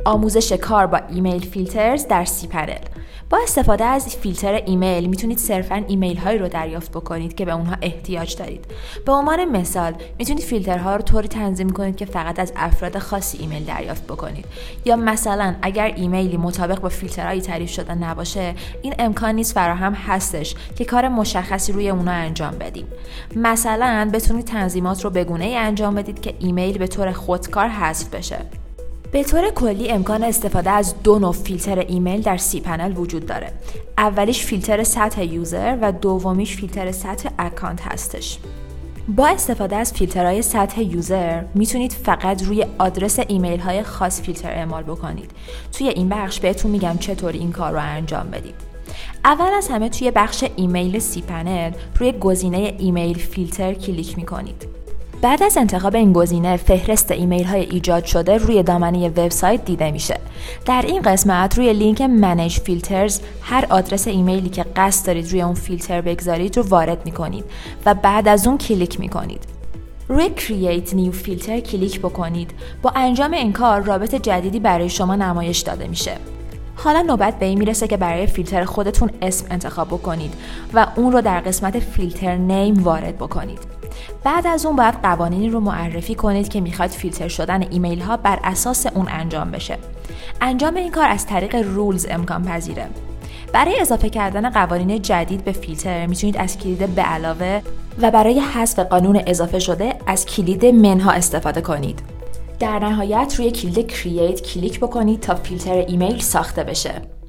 آموزش کار با ایمیل فیلترز در cPanel. با استفاده از فیلتر ایمیل میتونید صرفاً ایمیل هایی رو دریافت بکنید که به اونها احتیاج دارید. به عنوان مثال میتونید فیلترها رو طوری تنظیم کنید که فقط از افراد خاصی ایمیل دریافت بکنید، یا مثلا اگر ایمیلی مطابق با فیلترهای تعریف شده نباشه، این امکان نیز فراهم هستش که کار مشخصی روی اونها انجام بدیم. مثلا بتونید تنظیمات رو به گونه‌ای انجام بدید که ایمیل به طور خودکار حذف بشه. به طور کلی امکان استفاده از 2 نوع فیلتر ایمیل در cPanel وجود داره. اولیش فیلتر سطح یوزر و دومیش فیلتر سطح اکانت هستش. با استفاده از فیلترهای سطح یوزر میتونید فقط روی آدرس ایمیل های خاص فیلتر اعمال بکنید. توی این بخش بهتون میگم چطور این کار رو انجام بدید. اول از همه توی بخش ایمیل cPanel روی گزینه ایمیل فیلتر کلیک میکنید. بعد از انتخاب این گزینه فهرست ایمیل های ایجاد شده روی دامنه وبسایت دیده میشه. در این قسمت روی لینک منیج فیلترز هر آدرس ایمیلی که قصد دارید روی اون فیلتر بگذارید رو وارد میکنید و بعد از اون کلیک میکنید. روی Create New Filter کلیک بکنید. با انجام این کار رابط جدیدی برای شما نمایش داده میشه. حالا نوبت به این میرسه که برای فیلتر خودتون اسم انتخاب بکنید و اون رو در قسمت فیلتر نیم وارد بکنید. بعد از اون باید قوانینی رو معرفی کنید که میخواید فیلتر شدن ایمیل ها بر اساس اون انجام بشه. انجام این کار از طریق رولز امکان پذیره. برای اضافه کردن قوانین جدید به فیلتر میتونید از کلید به علاوه و برای حذف قانون اضافه شده از کلید منها استفاده کنید. در نهایت روی کلید Create کلیک بکنید تا فیلتر ایمیل ساخته بشه.